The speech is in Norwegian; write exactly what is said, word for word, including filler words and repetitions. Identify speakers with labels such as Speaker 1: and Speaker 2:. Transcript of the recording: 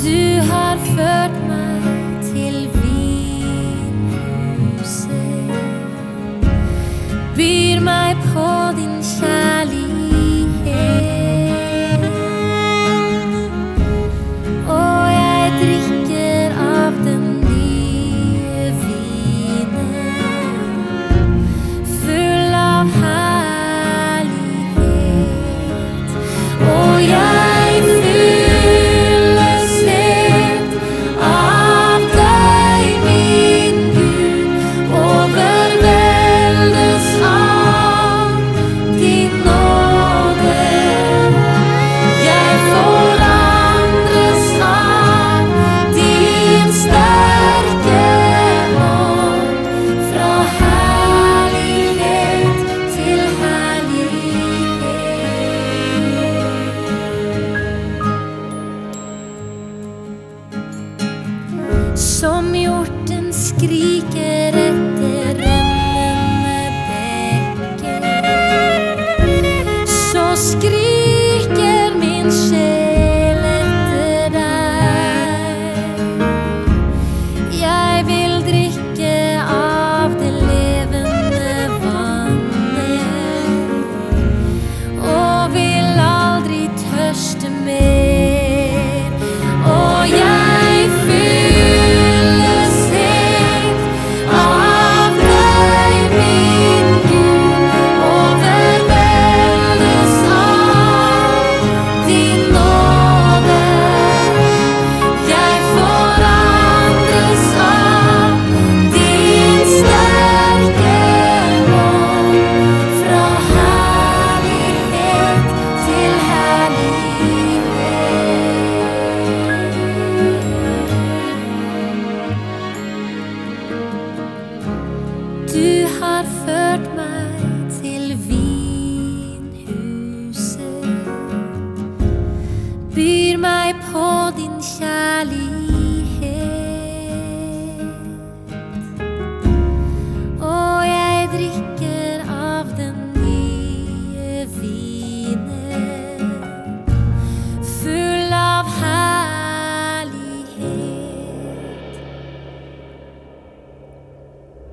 Speaker 1: Du har ført meg til vinhuset, byr meg på din kjærlighet, og jeg drikker av den nye vinen, full av herlighet, og jeg fylles helt av deg, min Gud, overveldes av din nåde. Jeg forandres av din sterke hånd, fra herlighet til herlighet. Som hjorten skriker